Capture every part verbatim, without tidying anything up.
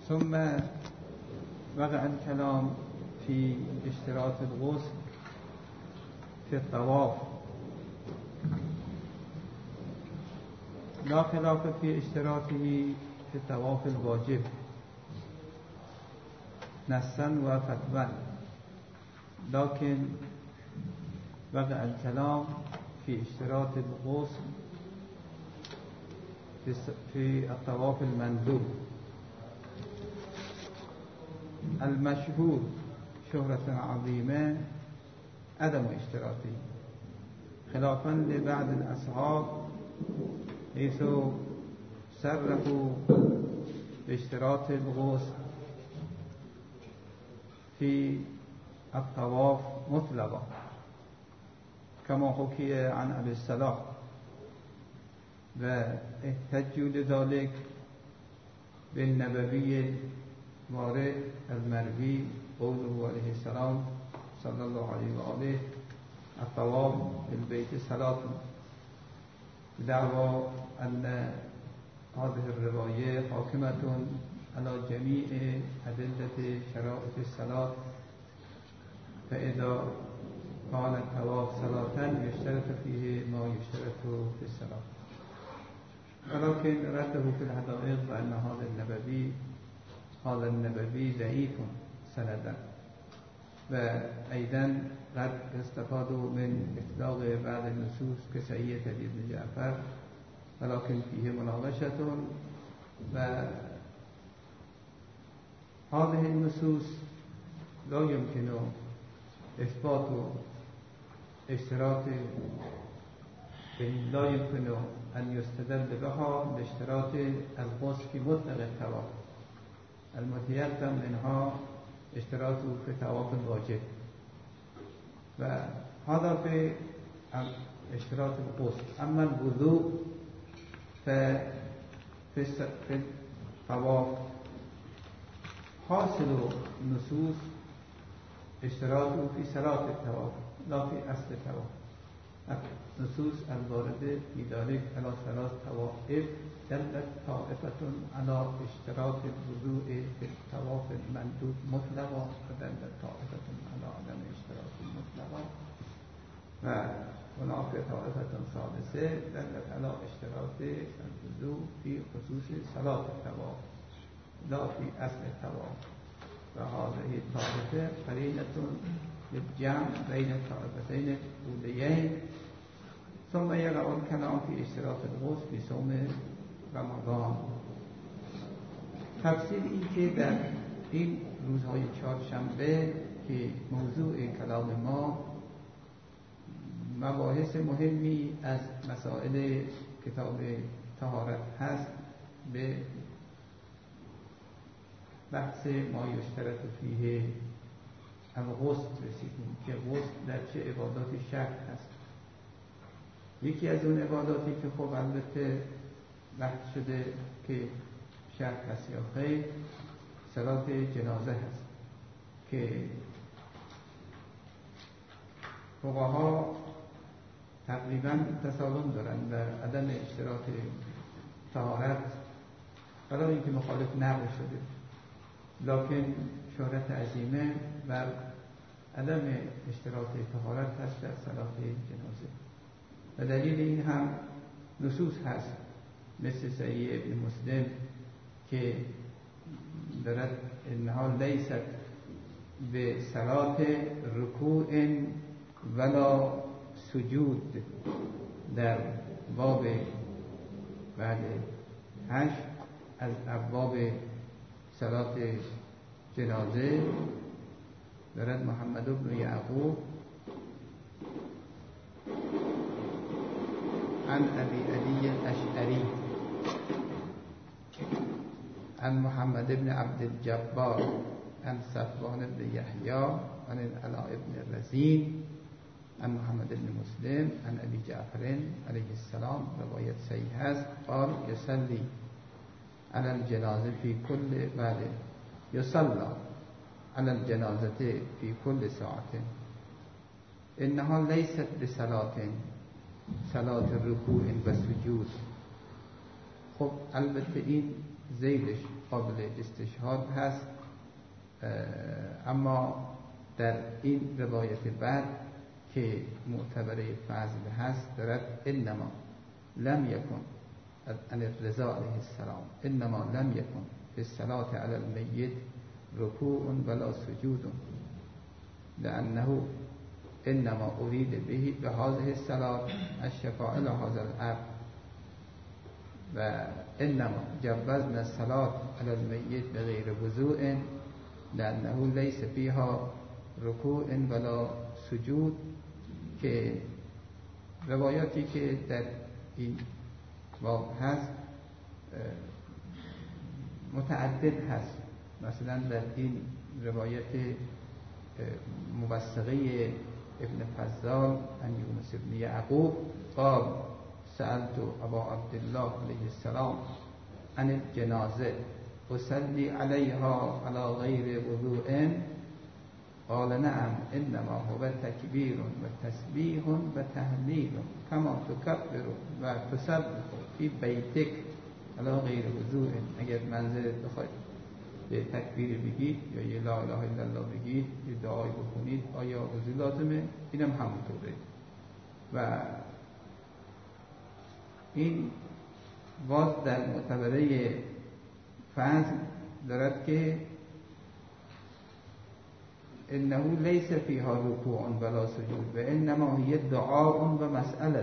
ثم وقع الكلام في اشتراط الغسل في الطواف. لا خلاف في اشتراطه في الطواف الواجب نصا وفتوى، لكن وقع الكلام في اشتراط الغسل في الطواف المندوب. المشهور شهرة عظيمة عدم اشتراطه، خلافا لبعض الأصحاب حيث صرفوا باشتراط الغسل في الطواف مطلقا، كما حكي عن أبي الصلاح، واحتجوا لذلك بالنبوي الوارد المروي قوله عليه السلام صلى الله عليه وآله: الطواف بالبيت صلاة، دعوى أن هذه الرواية حاكمة على جميع أدلة شرائط الصلاة، فإذا كان الطواف صلاة يشترط فيه ما يشترط في الصلاة. ولكن رده في الحدائق بأن هذا النبوي هذا النبوي ضعيف سندا، وأيضا قد استفادوا من إطلاق بعض النصوص كسعية ابن جعفر، ولكن فيه مناقشة، وهذه النصوص لا يمكن إثبات اشتراط، لا يمكن أن يستدل بها باشتراط الغسل في مطلق الطواف. المتيقن منها اشتراط في طواف الواجب، وهذا في اشتراط الغسل. أما الوضوء ففي الطواف حاصل نصوص اشتراطه في صلاة الطواف لا في أصل الطواف. نصوص الواردة في ذلك على ثلاث طوائف دلت طائفة على اشتراط الوضوء في الطواف المندوب مطلقا، ودلت طائفة على عدم اشتراط المطلقا، وهناك طائفة ثالثة دلت على اشتراط الوضوء في خصوص صلاة الطواف لا في أصل الطواف. وهذه الطائفة قرينة للجمع بين الطائفتين الأوليين. ثم يقع الكلام في اشتراط الغسل في صوم رمضان. تفسیر این که در این روزهای چهارشنبه که موضوع کلام ما مباحث مهمی از مسائل کتاب طهارت هست، به بحث ما یشترط فیه الغسل رسیدیم که غسل در چه عباداتی شرط هست. یکی از اون عباداتی که خب البته بحث شده که شرط هست یا خیر، صلاة جنازه هست که فقها تقریبا تسالم دارن در عدم اشتراط طهارت، برای اینکه مخالف نقل شده، لکن شهرت عظیمه بر عدم اشتراط طهارت هست در صلاة جنازه. و دلیل این هم نصوص هست مثل صحیح ابن مسلم که دارد انها لیست به صلاة رکوع ولا سجود، در باب بعد هشت از ابواب صلاة جنازه دارد محمد بن یعقوب عن ابي علی الاشعری عن محمد بن عبد الجبار عن صفوان بن يحيى عن العلاء بن الرزين عن محمد بن مسلم عن ابي جعفر علیه السلام، روایت صحیح است، قال يصلي على الجنازه في كل بعد يصلى على الجنازه في كل ساعه انها ليست بصلاة صلاة الركوع و سجود. خب البته این ذیلش قابل استشهاد هست، اما در این روایت بعد که معتبره فضل هست دارد انما لم یکن عن الرضا علیه السلام انما لم یکن فی الصلاة علی المیت رکوع ولا سجود لانه انما ارید به به هذه الصلاة الشفاعة لهذا العبد و انما جوزنا الصلاة علی المیت بغیر وضوء لانه لیس فیها رکوع ولا سجود، که روایاتی که در این باب هست متعدد هست. مثلا در این روایت موثقه ابن فضال عن یونس بن یعقوب قال سألت ابا عبدالله علیه السلام عن الجنازه اصلي عليها على غير وضوء قال نعم انما هو تكبير وتسبيح وتهليل كما تكبر وتسبح في بيتك على غير وضوء. اگر منزلت بخواید به تکبیر بگید یا یه لا اله الا الله بگید یه دعایی بخونید آیا وضو لازمه؟ اینم همونطوره. و این باز در معتبره فضل دارد که انه لیس فیها رکوع ولا سجود و انما هی دعاء و مسئله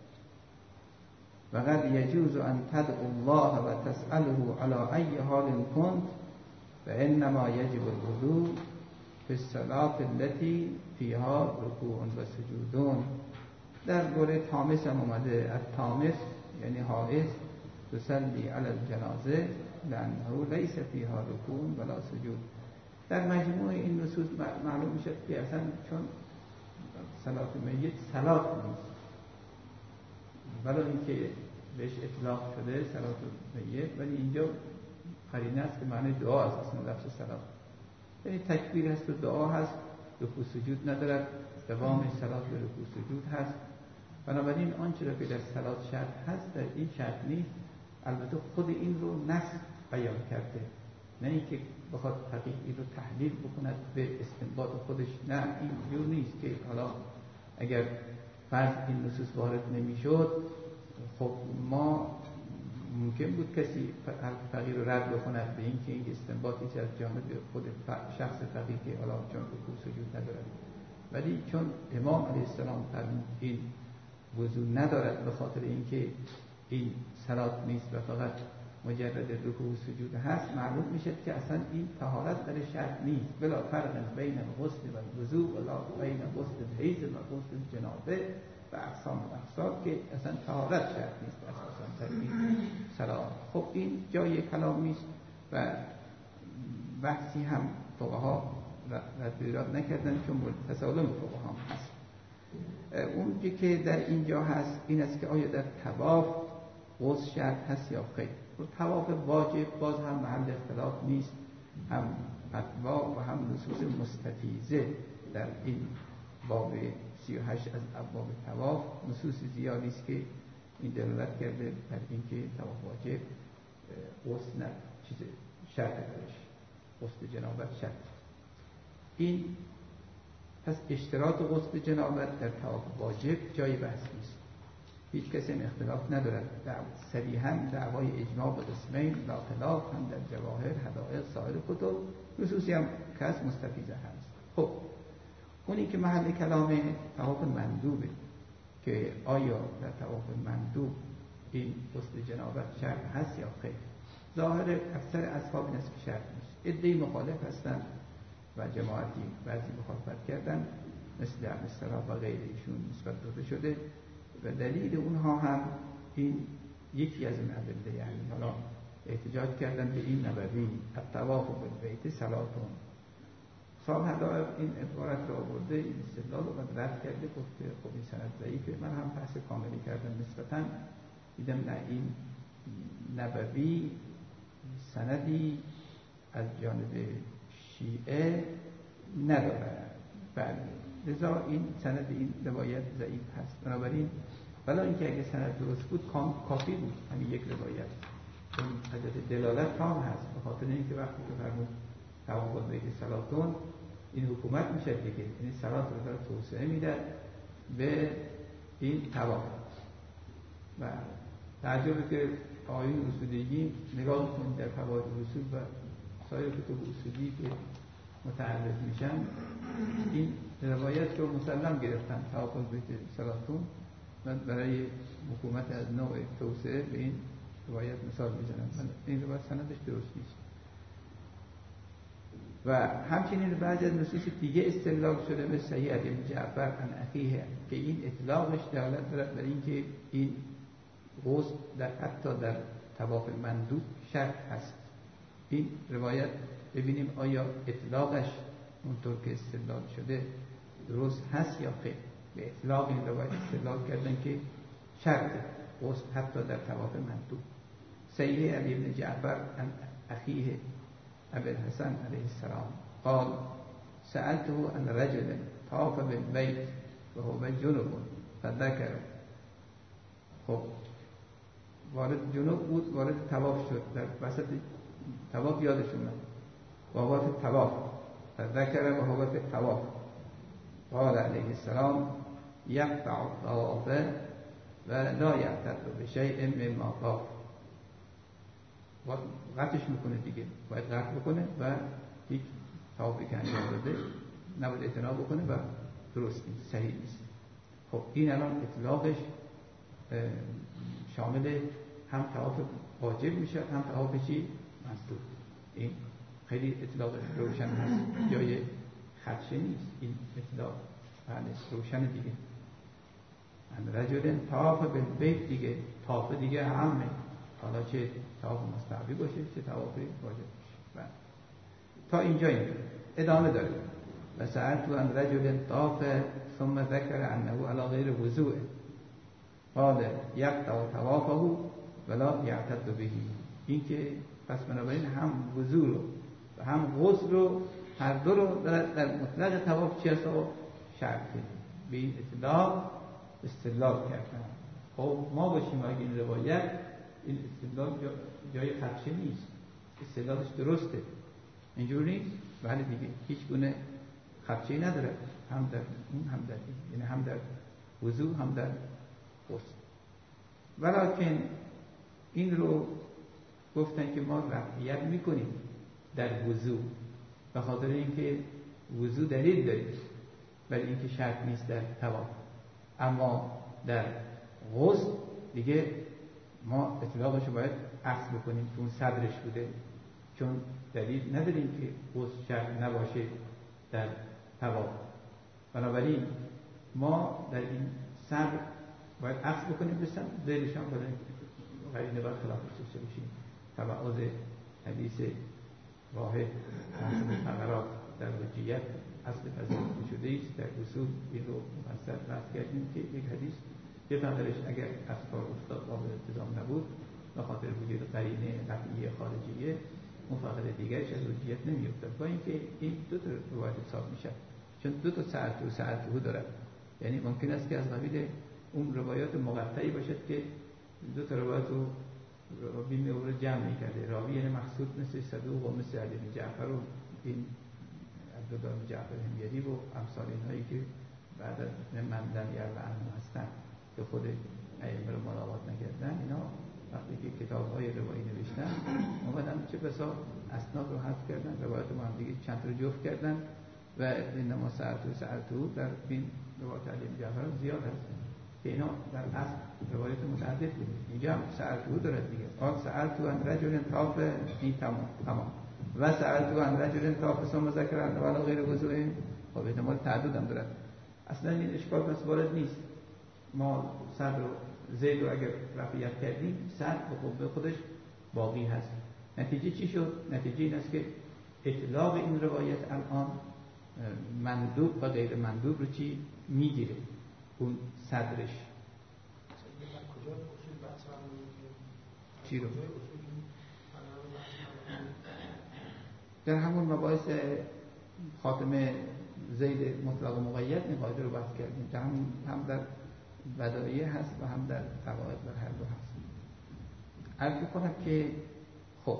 و قد یجوز ان تدعو الله و تسأله على ای حال كنت و انما یجب الوضوء فی الصلاة التي فیها رکوع و سجودون. در دوره تامس هم اومده التامس یعنی حائز تصلی علی الجنازه لانه لیس فیها رکوع ولا سجود. در مجموع این نصوص معلوم میشه که اصلا چون صلات میت صلات نیست، ولی اینکه بهش اطلاق شده صلات میت، ولی اینجا قرینه است که معنی دعا است اصلا لفظ صلات، یعنی تکبیر هست و دعا هست، رکوع سجود ندارد، دوام صلات به رکوع سجود هست. بنابراین آنچه را که در صلات شرط هست در این شرط نیست. البته خود این رو نص بیان کرده، نه اینکه بخواد فقیه این رو تحلیل بکند به استنباط خودش، نه این جور نیست که حالا اگر فرض این نصوص وارد نمیشد خب ما ممکن بود کسی فقیه رو رد بکند به اینکه این استنباطی از جانب خود شخص فقیه که حالا چون رکوع سجود ندارد، ولی چون امام علیه السلام فرمود این وضو ندارد به خاطر اینکه این صلات نیست و فقط مجرد رکوع و سجود هست، معلوم میشه که اصلا این طهارت در شرط نیست. بلا فرق بین الغسل و الوضوء ولا بین غسل الحیض و غسل الجنابه و اقسام الاقسام که اصلا طهارت شرط نیست اساسا در این صلات. خب این جای کلامی است و بحثی هم فقها رد ایراد نکردن چون تسالم فقها هم هست. اون که در اینجا هست این است که آیا در طواف غسل شرط هست یا خیر. طواف واجب باز هم محل اختلاف نیست، هم فتوا و هم نصوص مستفیضه در این باب سی و هشت از ابواب طواف نصوص زیادی است که این دلالت کرده بر اینکه طواف واجب غسل نه چیز شرط درش، غسل جنابت شرط. این پس اشتراط غسل جنابت در طواف واجب جای بحث نیست، هیچ کسی هم اختلاف ندارد. صریحاً دعوای اجماع به قسمین لا خلاف هم در جواهر حدائق سایر کتب نصوصی هم که از مستفیضه هست. خب اونی که محل کلام طواف مندوبه که آیا در طواف مندوب این غسل جنابت شرط هست یا خیر. ظاهر اکثر اصحاب این است که شرط نیست. عده‌ای مخالف هستند و جماعتی بعضی مخالفت کردن مثل ابوالصلاح و غیر ایشون نسبت داده شده و دلیل اونها هم این یکی از این ادله، یعنی حالا احتجاج کردن به این نبوی الطواف بالبیت صلاتون. صاحب حدائق این عبارت را آورده، این استدلال رو رد کرده، گفته خب این سند ضعیفه. من هم بحث کاملی کردم نسبتاً، دیدم نه این نبوی سندی از جانب شیعه ندارد، بله لذا این سند این روایت ضعیف هست. بنابراین ولی اینکه اگه سند درست بود کافی بود همین یک روایت. چون حجت دلالت تام هست، به خاطر اینکه وقتی که فرمود طواف البیت صلاتون، این حکومت میشه دیگه، این صلات رو داره توسعه میده به این طواف. و تعجبه که آیین اصولیگی نگاه کنید در فواید اصول و سایر کتب اصولی که متعرض میشن، این روایت رو مسلم گرفتن طواف البیت صلاتون و برای حکومت از نوع توسعه به این روایت مثال میزنن. این روایت سندش درست نیست. و همچنین بعضی از نصوص دیگه استدلال شده مثل صحیح ابی جعفر عن اخیه که این اطلاقش دلالت دارد بر اینکه این غسل در حتی در طواف مندوب شرط هست. این روایت ببینیم آیا اطلاقش اونطور که استدلال شده درست هست یا خیر. به اطلاق این روایت استدلال کردن که شرط غسل حتی در طواف مندوب. صحیح ابی بن جعفر عن اخیه ابی الحسن علیه السلام قال سألته عن رجل طاف بالبيت وهو جنوب فذكر. خب وارد جنوب بود، وارد طواف شد، در وسط طواف یادش اومد وهو في الطواف فذكر وهو في الطواف قال علیه السلام یقطع الطواف و لا یعتد بشیء مما طاف. قطعش میکنه دیگه، باید قطع بکنه و هیچ طوافی که انجام داده نباید اعتناب بکنه و درست نیست، صحیح نیست. خب این الان اطلاقش شامل هم طواف واجب میشه هم طواف چی؟ مندوب. این خیلی اطلاق روشن هست، جای خدشه نیست. این اطلاق بله روشن دیگه. ان رجل طاف بالبیت دیگه، طاف دیگه همه، حالا چه طواف مستحبی باشه چه طواف واجب باشه. تا اینجا این ادامه داره. و سألت عن رجل طاف ثم ذكر انه على غیر وضوء قال یقطع طوافه ولا یعتد به. این که پس بنابراین هم وضوء رو و هم غسل رو هر دو رو در مطلق طواف چی هست شرط کنیم. به این اطلاق استدلال کردن. خب ما باشیم اگه این روایت این استدلال جای خدشه نیست، استدلالش درسته، اینجور نیست، ولی دیگه هیچ گونه خدشه‌ای نداره، هم در اون هم در این، یعنی هم در وضو هم در غسل. ولیکن این رو گفتن که ما رفعیت میکنیم در وضو به خاطر اینکه وضو دلیل داریم، ولی اینکه شرط نیست در طواف. اما در غسل دیگه ما اطلاقش رو باید عکس بکنیم که اون صدرش بوده، چون دلیل نداریم که غسل شرط نباشه در طواف. بنابراین ما در این صدر باید عکس بکنیم به صدر، ذیلش هم باید قرینه باید خلاف داشته باشیم. تبعاض حدیث واحد تنظیم فقرات در وجیت اصل پذیرفته شده است. در اصول این رو مفصل بحث کردیم که یک حدیث یه فقرش اگر افکار افتاد قابل التزام نبود به خاطر وجود قرینه قطعی خارجیه، اون فقر دیگرش از وجیت نمیافتاد. با اینکه این دو تا روایت حساب میشه، چون دو تا ساعت و ساعت او داره، یعنی ممکن است که از قبیل اون روایات مقطعی باشد که دو تا روایت رو راوی میوره جمع میکرده. راوی یعنی مقصود مثل صدوق و مثل علی بن جعفر و این عبدالله بن جعفر همیری و امثال اینهایی که بعد از مندن یا عنه هستن که خود ائمه رو ملاقات نکردن، اینا وقتی که کتاب‌های روایی نوشتن اومدن چه بسا اسناد رو حذف کردن، روایت رو هم دیگه چند تا جفت کردن و انما سألته سألته در این روایت علی بن جعفر زیاد هست که اینا در اصل روایت متعدد بود. اینجا هم سألته داره دیگه. قال سألته عن رجل طاف، این تمام تمام و سألته عن رجل طاف ثم ذكر انه على غیر وضوء. خب احتمال تعدد هم داره. اصلا این اشکال پس وارد نیست. ما صدر و زید رو اگر رفعیت کردیم، صدر به خود خودش باقی هست. نتیجه چی شد؟ نتیجه این است که اطلاق این روایت الان مندوب و غیر مندوب رو چی میگیره؟ اون صدرش چی رو؟ در همون مباحث خاتمه زید مطلق و مقید این قاعده رو بحث کردیم. در هم, هم در بدایع هست و هم در قواعد در هر دو هست. عرض میکنم که خب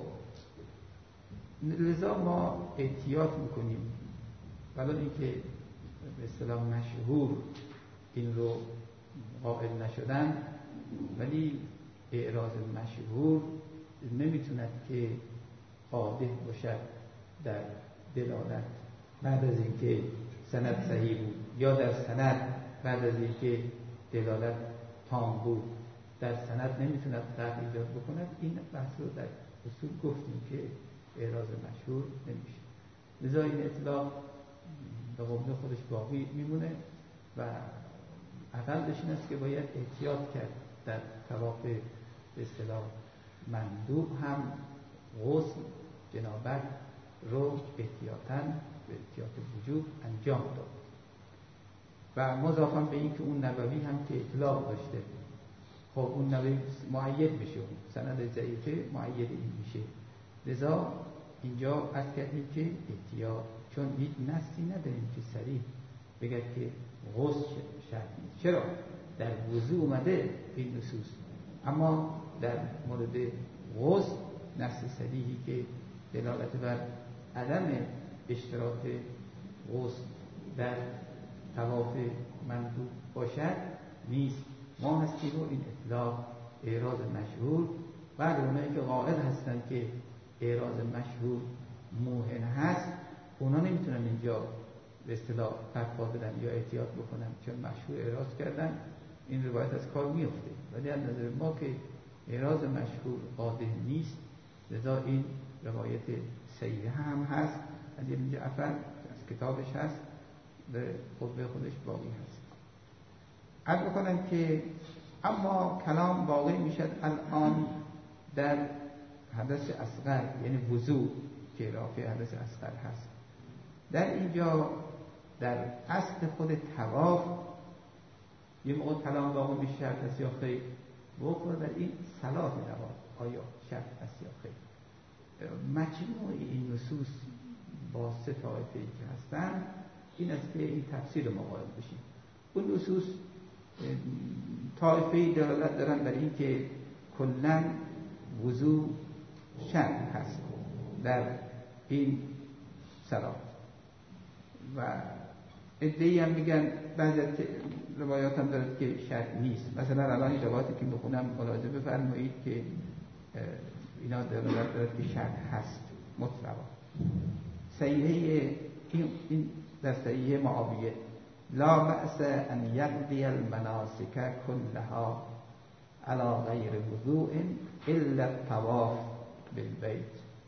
لذا ما احتیاط میکنیم، ولی اینکه به اصطلاح مشهور این رو قائل نشدن، ولی اعراض مشهور نمیتوند که قادح باشد در دلالت بعد از اینکه سند صحیح بود، یا در سند بعد از اینکه دلالت تام بود در سند نمیتوند قطع ایجاد بکند. این بحث رو در اصول گفتیم که اعراض مشهور نمیشه. لذا این اطلاق به قول خودش باقی میمونه و اقلش این است که باید احتیاط کرد در طواف به اصطلاح مندوب هم غسل جنابت رو احتیاطاً به احتیاط وجوب انجام داد. و مضافاً به این که اون نبوی هم که اطلاق داشته، خب اون نبوی معید میشه، سند ضعیفه معید این میشه. لذا اینجا از کردیم که احتیاط، چون هیچ نصی نداریم که صریح بگه که غسل شرط نیست. چرا؟ در وضو اومده این نصوص، اما در مورد غسل نص صریحی که دلالت بر عدم اشتراط غسل در طواف مندوب باشد نیست. ما هستیم رو این اطلاق اعراض مشهور. بعد اونایی که قائل هستند که اعراض مشهور موهن هست، اونا نمیتونن اینجا به اصطلاح فتوا بدن یا احتیاط بکنن، چون مشهور اعراض کردن این روایت از کار میفته. ولی از نظر ما که اعراض مشهور قادح نیست، لذا این روایت صحیح هم هست از ابن جعفر از کتابش هست، به قوه خودش باقی هست. عرض بکنم که اما کلام واقع میشد الان در حدث اصغر، یعنی وضو که رافع حدث اصغر هست. در اینجا در اصل خود طواف یه موقع کلام واقع میشه شرط است یا خیر، بخور در این صلاح طواف آیا شرط است یا خیر. مجموع این نصوص با سه طایفه‌ای که هستن این است که این تفسیر ما قائل بشیم. اون نصوص طایفه‌ای دلالت دارن بر این که کلاً وضو شرط هست در این صلاح، و ادعی هم میگن بعضی از روایات هم دارد که شرط نیست. مثلا الان این روایاتی که بخونم ملاحظه بفرمایید که اینا دلالت دارد که شرط هست مطلقا. صحیحه این در صحیحه معاویه لا بأس ان یقضی المناسک كلها على غیر وضوء الا الطواف بالبیت.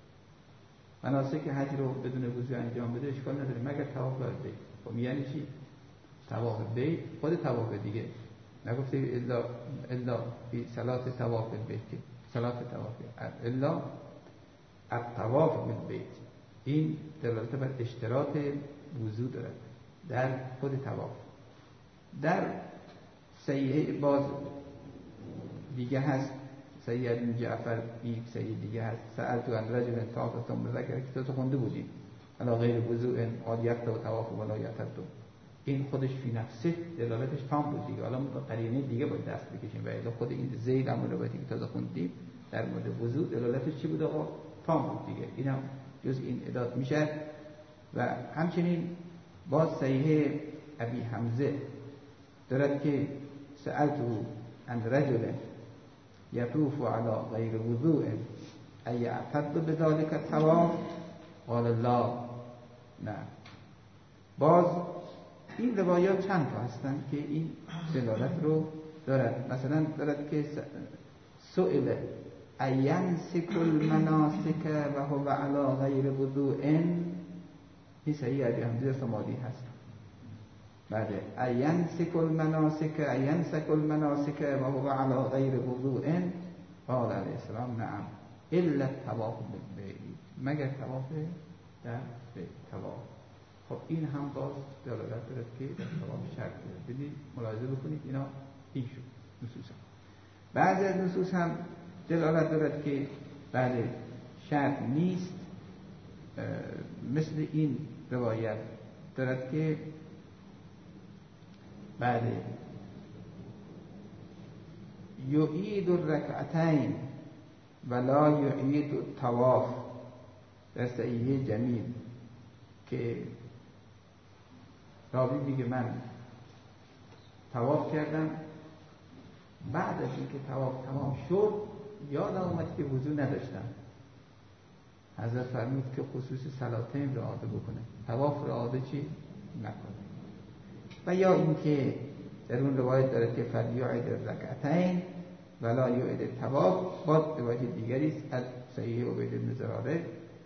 مناسک حج رو بدون وضو انجام بده اشکال نداره مگر طواف بالبیت. خب یعنی چی؟ طواف بیت خود طواف دیگه، نگفته الا الا فی صلات طواف البیت، صلات طواف الا الطواف بالبیت. این دلالت بر اشتراط وضو دارد در خود طواف. در صحیح باز دیگه هست، صحیح ابن جعفر یک صحیح دیگه هست سألت عن رجل طاف ثم ذکر که تو خونده بودیم علی غیر وضوء قال یقطع طواف ولا یترد. این خودش فی نفسه دلالتش تام بود دیگه. حالا ما قرینه دیگه باید دست بکشیم و الا خود این زید هم روایتی که تازه خوندیم در مورد وضوء دلالتش چی بود آقا؟ تام بود دیگه. اینم جز این ادات میشه. و همچنین باز صحیح ابی حمزه دارد که سألته عن رجل یطوف علی غیر وضوء ایعتد بذلک الطواف قال لا نه. باز این روایات چند تا هستند که این دلالت رو دارد. مثلا دارد که سئل اینسک المناسک و هو علی غیر وضوء، این صحیح ابی حمزه سمالی هست. بعد اینسک المناسک اینسک المناسک و هو علی غیر وضوء قال علیه السلام نعم الا الطواف بالبیت، مگر طواف در بیت طواف. خب این هم باز دلالت دارد که در طواف شرط دارد. ببینید ملاحظه بکنید اینا این شد نصوص هم. بعضی از نصوص هم دلالت دارد که بله شرط نیست، مثل این روایت دارد که بله یعید الرکعتین ولا یعید الطواف در صحیحه جمیل که راوی میگه من طواف کردم، بعد از اینکه طواف تمام شد یادم اومد که وضو نداشتم. حضرت فرمود که خصوص صلاتین را عاده بکنه، طواف را عاده چی نکنه. و یا اینکه در اون روایت داره که فلیعید رکعتین ولا یعید الطواف، باز روایت دیگری است از صحیح عبید بن زراره.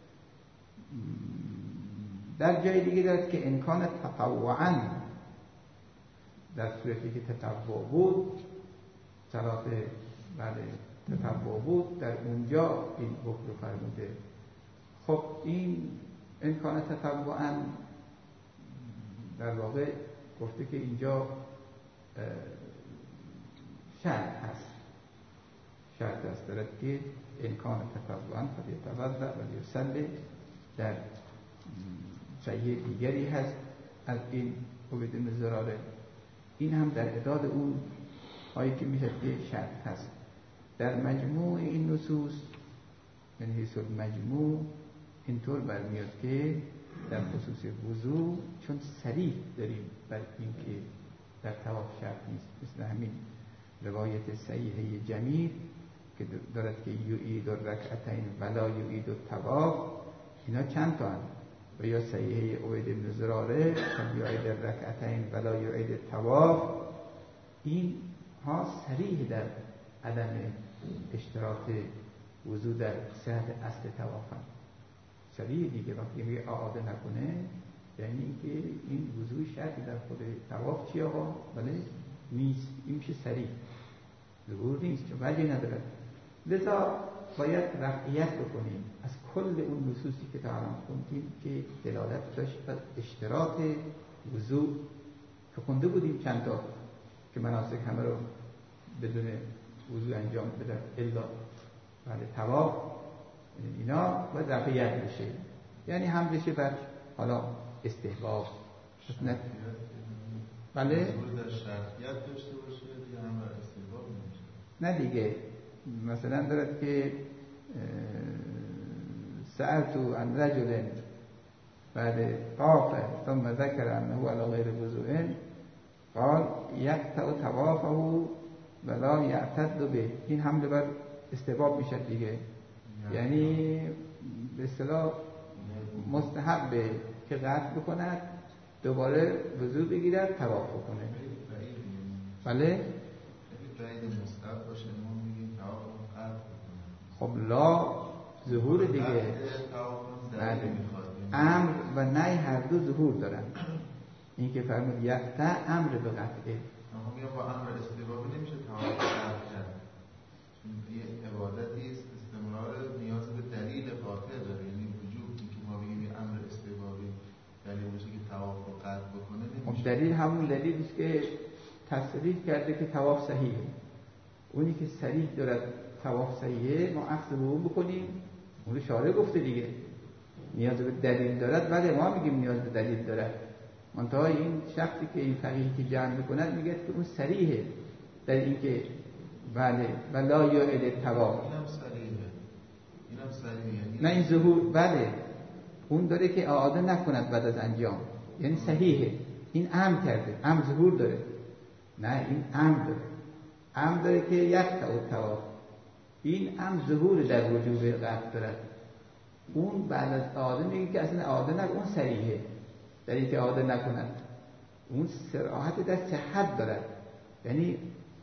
در جای دیگه داره که امکان تطوعا، در صورتی که تطوع بود، صلات بله تطوع بود، در اونجا این حکم رو فرموده. خب این امکان تطوعا در واقع گفته که اینجا شرط هست، شرط هست دارد که امکان تطوعا فلیتوضأ ولیصلی. در صحیح دیگری هست از این عبید بن زراره. این هم در اعداد اون هایی که میشه که شرط هست. در مجموع این نصوص من حیث المجموع اینطور برمیاد که در خصوص وضو چون صریح داریم بر این که در طواف شرط نیست، مثل همین روایت صحیحه جمیل که دارد که یعید الرکعتین ولا یعید الطواف، اینا چند تا هست. و یا صحیحه عبید بن زراره یعید الرکعتین ولا یعید الطواف، این ها صریح در عدم اشتراط وضو در صحت اصل طواف هم صریح دیگه. وقتی میگه اعاده نکنه یعنی اینکه این وضوع شرطی در خود طواف چی آقا؟ بله نیست، این میشه صریح، ظهور نیست چون وجه نداره. لذا باید رفعیت بکنیم از کل اون نصوصی که تا الان خوندیم که دلالت داشت بر اشتراط وضوع، که خونده بودیم چند تا که مناسک همه رو بدون وضوع انجام بده الا بله طواف، اینا باید رفعیت بشه، یعنی هم بشه بر حالا استحباب نه بله در شرطیت داشته باشه دیگه هم بر استحباب نمیشه. نه دیگه مثلا دارد که سألت عن رجل بعد طاف ثم ذكر انه على غير وضوء قال يقطع طوافه ولا يعتد به. این حمله بر استحباب میشه دیگه، یعنی به اصطلاح مستحبه که قطع بکند دوباره وضو بگیرد طواف بکنه. بله مستحب باشه ما میگیم طواف قطع بکنه. خب لا ظهور دیگه، بله امر و نهی هر دو ظهور دارن. این که فرمود یقطع امر به قطعه، اما میگم با امر استحبابی نمیشه طواف قطع کرد، چون یه عبادتی است استمرار نیاز به دلیل قاطع داره، یعنی وجوب که ما بگیم یه امر استحبابی دلیل باشه که طواف رو قطع بکنه نمیشه. خب دلیل همون دلیلی است که تصریح کرده که طواف صحیحه. اونی که صریح دارد طواف صحیحه ما اخذ به اون بکنیم، اون شارع گفته دیگه نیاز به دلیل دارد، ولی ما میگیم نیاز به دلیل دارد. منتها این شخصی که این فقیهی که جمع میکند میگه که اون صریحه در این که بله ولا یعید الطواف، اینم صریحه اینم صریحه نه این ظهور بله اون داره که اعاده نکند بعد از انجام، یعنی صحیحه. این امر کرده، امر ظهور داره، نه این امر داره، امر داره که یقطع الطواف، این امر ظهور در وجوب قطع دارد. اون بعد از اعاده میگه که اصلا اعاده نکن، اون صریحه در این که اعاده نکند، اون صراحت در صحت دارد، یعنی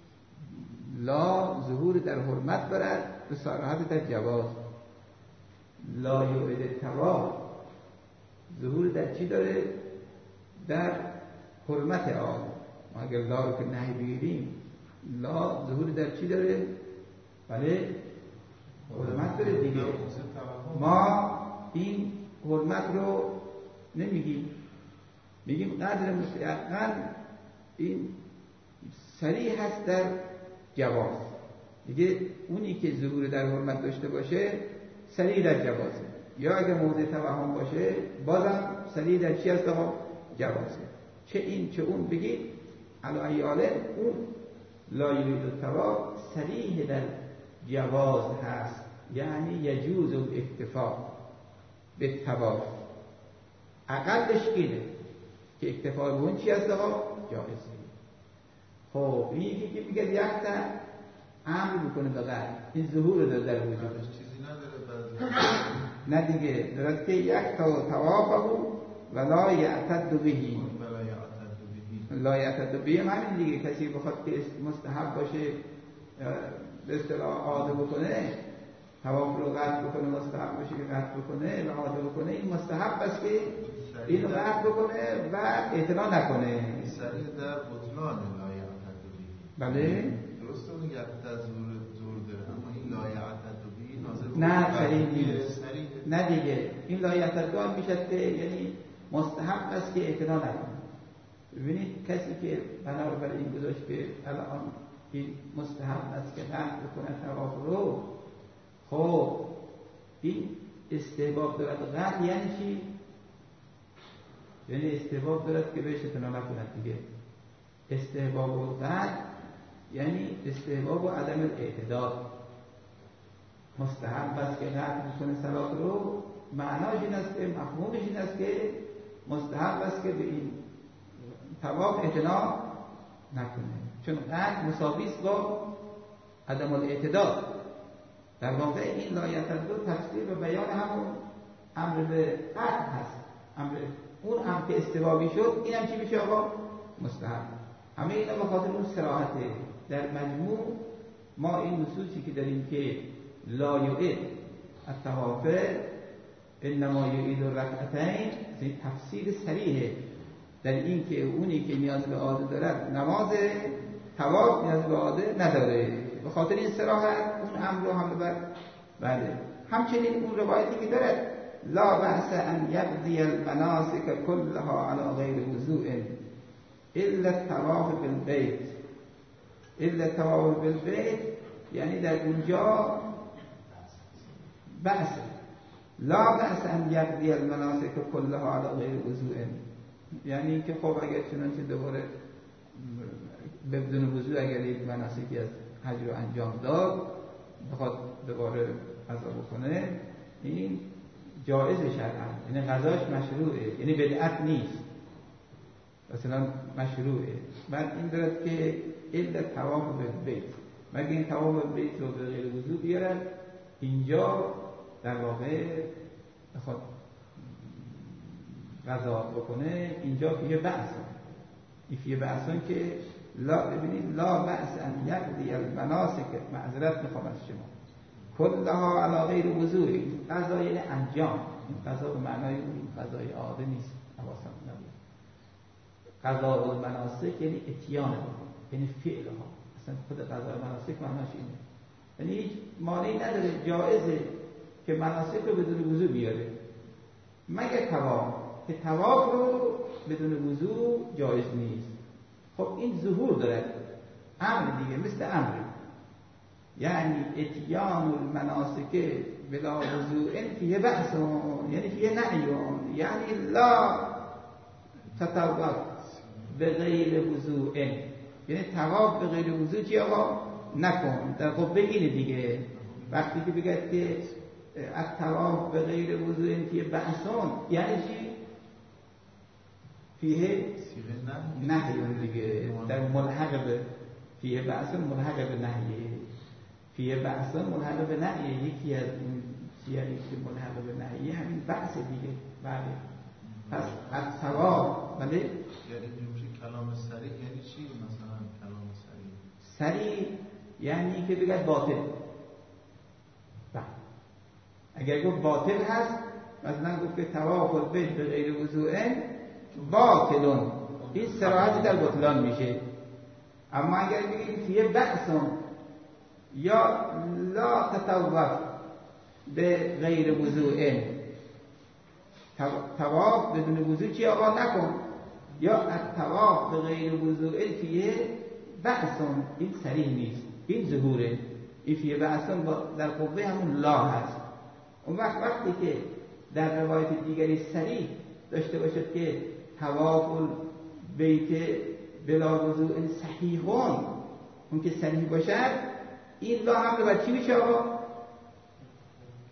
لا ظهور در حرمت دارد و صراحت در جواز. لا یعید الطواف ظهور در چی داره؟ در حرمت اعاده. ما اگر لا رو که نهی بگیریم لا ظهور در چی داره؟ بله حرمت داره دیگه. ما این حرمت رو نمیگیم، میگیم قدر مستحقاً این صریح هست در جواز دیگه. اونی که ظهور در حرمت داشته باشه صریح در جوازه، یا اگه موضع توهم باشه بازم صریح در چی هست؟ آقا جوازه. چه این چه اون بگید علی ایاله اون لا یرید الطواف صریح در جواز هست، یعنی یجوز الاکتفا به طواف. اقلش اینه که اکتفا به اون چی هست آقا؟ جایزه. خب این یکی که میگه یک تا امر بکنه به غیر، این ظهور رو در وجود چیزی نداره نه دیگه، دارد که یک تا توافه و لا یعتد بهی. لا یعتد بهی همین دیگه، کسی بخواد که مستحب باشه به اصطلاح عاده بکنه، طواف رو قطع بکنه، مستحب باشه که قطع بکنه و عاده بکنه، این مستحب است که این رو قطع بکنه و اعتنا نکنه. سریع در بطلان لا یعتد بهی. بله درسته اون یعتد زور زور داره، اما این لا یعتد بهی ناظر نه سریع نیست. نه دیگه، این لا یعتد میشه که یعنی مستحب است که اعتنا نکنه. ببینید کسی که بنا بر این گذاشت که الان این مستحب است که قطع بکنه طواف رو، خب این استحباب دارد. قطع یعنی چی؟ یعنی استحباب دارد که بهش اعتنا نکند دیگه. استحباب و قطع یعنی استحباب و عدم الاعتداد. مستحب است که قطع بکنه صلات رو، معناش این است که مفهومش این است که مستحب است که به این طواف اعتنا نکنه، چون قطع مساوی است با عدم الاعتداد. در واقع این لا یعتد تفسیر و بیان همون امر به قطع هست. امر اون هم که استوابی شد، این هم چی میشه آقا؟ مستحب. همه اینا به خاطر اون صراحته. در مجموع ما این نصوصی که داریم که لا یعید الطواف انما یعید الرکعتین، این تفسیر صریحه در این که اونی که نیاز به عاده دارد نماز طواف نیاز به عاده نداره. به خاطر این صراحت اون امر رو هم بر بله. همچنین اون روایتی که داره لا بأس ان یقضی المناسک كلها على غیر وضوء الا الطواف بالبیت. الا الطواف بالبیت یعنی در اونجا بأس، لا بأس ان یقضی المناسک كلها على غیر وضوء، یعنی که خب اگر چنانچه دوباره بدون وضوء اگر یک مناسکی از حج رو انجام داد بخواد دوباره قضا بکنه، این جایز شرعاً، یعنی قضاش مشروعه، یعنی بدعت نیست، مثلا مشروعه. بعد این دارد که الا طواف بالبیت، مگه این طواف بالبیت رو به غیر وضوء بیارن، اینجا در واقع بخواد قضا بکنه، اینجا فیه بأسون. این فیه بأسون که لا، ببینید لا بأس ان یقضی المناسک، معذرت میخوام از شما، کلها علی غیر وضوء. قضا یعنی انجام، این قضا به معنای اون قضای عاده نیست، حواسم نبود. قضا المناسک یعنی اتیان، یعنی فعلها. اصلا خود قضا المناسک معناش اینه، یعنی هیچ مانعی نداره، جایزه که مناسک رو بدون وضوء بیاره، مگر طواف که طواف رو بدون وضوء جایز نیست. خب این ظهور داره، امر دیگه، مثل امر، یعنی اتیان المناسک بلا وضوء فیه بأس، یعنی فیه نهی، یعنی لا تطوف به غیر وضوء، یعنی طواف به غیر وضوء چی آقا؟ نکن. در قبه اینه دیگه، وقتی که بگید که الطواف به غیر وضوء فیه بأسون، یعنی چی؟ فیه نهی دیگه، در ملحق به فیه بأسون ملحق به نهیه، فیه بأسون ملحق به نهیه، یکی از این سیاقی که ملحق به نهیه همین بحث دیگه. بله، پس الطواف، بله، یعنی میشه کلام صریح یعنی چی؟ مثلا کلام صریح صریح یعنی که بگه باطل. بله، اگر گفت باطل هست، مثلا گفت که طواف البیت به غیر وضوء باطلون، این صراحتی در بطلان میشه. اما اگر بگیم فیه بأسون یا لا تطوف به غیر وضوء، طواف بدون وضوء چی آقا نکن، یا الطواف به غیر وضوء فیه بأسون، این صریح نیست، این ظهوره. این فیه بأسون در قوه همون لا هست. اون وقت وقتی که در روایت دیگری صریح داشته باشد که طواف البیت بلا وضوء صحیحون، اون که صحیح باشد، این لا هم بر چی میشه آقا؟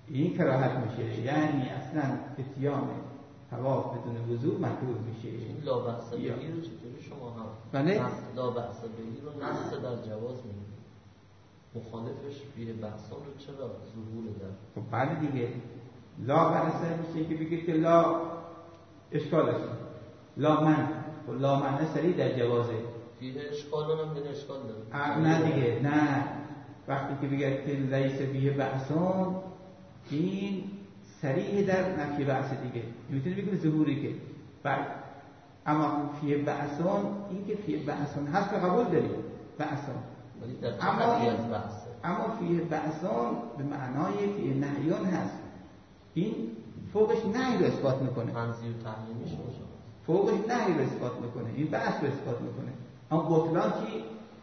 این کراهت میشه، یعنی اصلا اتیام طواف بدون وضو مکروه میشه. لا بأس بهی رو چطوری شما هم بله؟ لا بأس بهی رو نص در جواز میگید، مخالفش بیه بحثان رو چرا ظهور در؟ خب بله دیگه، لا بأس میشه که بگید که لا اشکال است، لا من و لا من سری در جوازه. بیه اشکال هم بیه اشکال داره. نه دیگه، نه، وقتی که بگید که لیس بیه بحثان، این صریح در نفی بحث دیگه، میتونی بگیم ظهوری که بعد، اما فیه بحثان، این که فیه بحثان هست که قبول داریم بحثان، اما اما فیه بحثان به معنای فیه نهیان هست، این فوقش نهی رو اثبات میکنه، منزی و تحلیمیش باشه، فوقش نهی رو اثبات میکنه، این بحث رو اثبات میکنه. اما بطلان چی؟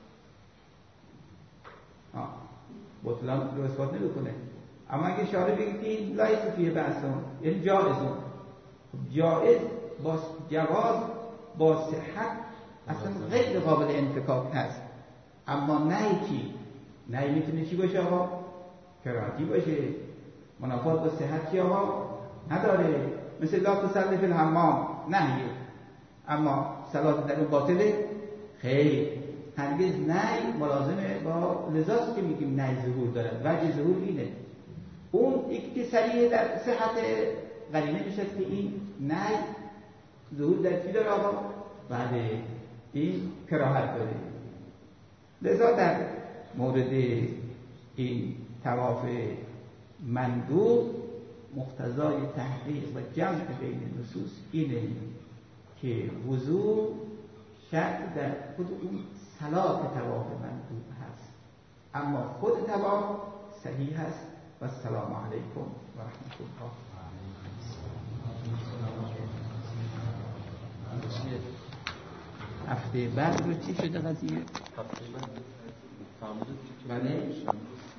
آه. بطلان رو اثبات نمیکنه. اما اگه شارع بگید که این لایس فیه بحثان یعنی جائزون، جائز با جواز با صحت اصلا غیر قابل انفکاک هست. اما نهی چی؟ نهی میتونه چی باشه آقا؟ کراهتی باشه، منافات با صحت چی آقا؟ نداره. مثل لا تصلی فی الحمام نهیه، اما صلات در اون باطله؟ خیر، هرگز نهی ملازمه با لذاست که میگیم نهی ظهور دارد. وجه ظهور اینه، اون یکی که صریح در صحت قرینه میشه که این نهی ظهور در چی داره آقا؟ بعد این کراهت داره. لذا در مورد این طواف مندوب مقتضای تحقیق و جمع بین نصوص اینه که وضو شرط در خود اون صلات طواف مندوب هست، اما خود طواف صحیح هست. و السلام علیکم و رحمت الله. هفته بعد رو چی شده قضیه؟ هفته بعد فرمودید که بله